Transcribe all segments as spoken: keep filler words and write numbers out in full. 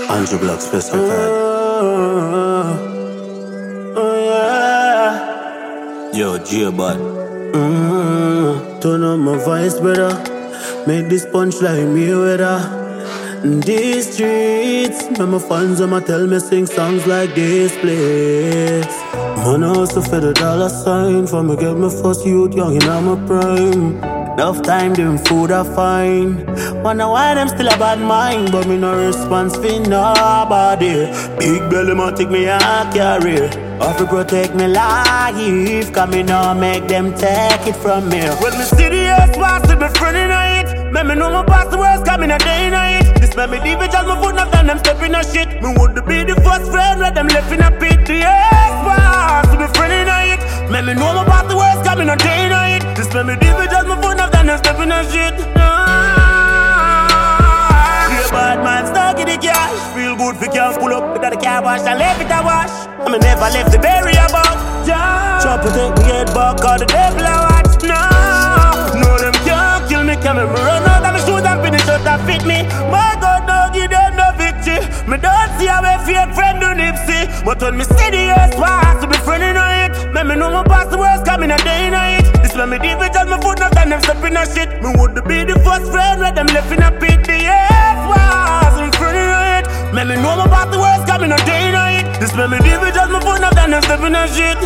Andrew Black special card. Oh, oh yeah. Yo, J-Bud. Mm, turn up my voice, brother. Make this punch like me with her. These streets, when my fans I'ma tell me sing songs like this place. Man, I hustle for the dollar sign. For me get my first youth young in my prime. Enough time doing food I find. Wonder why them still a bad mind, but me no response for nobody. Big belly man take me a carry. Have to protect me life, cause me no make them take it from me. When me see the ass pass to me friend in it, make me know my past the worst, cause me no day in it. This make me deep it just my foot, not done them step in a shit. Me would be the first friend, where them left in a pit. The ass pass to me friend in it, make me know my past the worst, cause me no day in it. This make me deep it just my foot, not done them step in a shit. Bad man stuck in the cash. Feel good for can't pull up without the car wash and left it a wash. I me never left the berry about. Yeah. Chop it, take me head back, call the devil a watch. No, no them can't kill me. Can me run out of my shoes and finish out and fit me. My God, don't give them no victory. Me don't see how my fake friend do Nipsey. But when me see the ass pass to be friend in it, make me know my past the worst, coming a day in it. This let me deep it just my foot, not done them step in a shit. Me would be the first friend, where them left in a pit. The ass pass in front of it, make me know my past the worst, coming a day in it. This let me deep it just my foot, not done them step in a shit.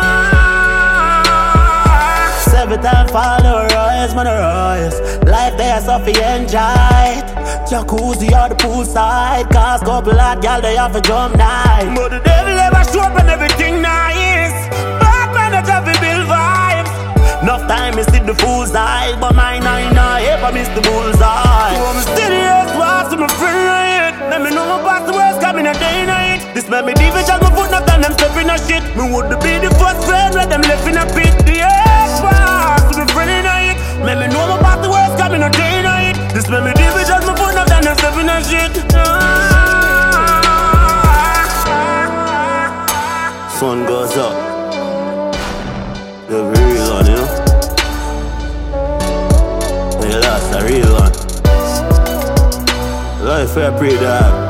Every time fall the rise, man, the rise. Life there, so fi enjoy it. Jacuzzi or the poolside, cause couple hot gal they have a jump night. But the devil ever show up and everything nice. Bad man, I just fi build vibes. Enough time me see the fool's eye, but mine I know ever miss the bullseye. So I'm still here, pass to my friend right. Let me know my past the worst, coming a day night. This make me deep it just my foot, not done them step in a shit. Me would be the first friend, where them left in a pit. The ass pass to my friend in it. Make me know my past the worst, coming a day night. This make me deep it just my foot, not done them step in a shit. Sun goes up. The real one, you know. When you lost a real one. Life fair pretty dog.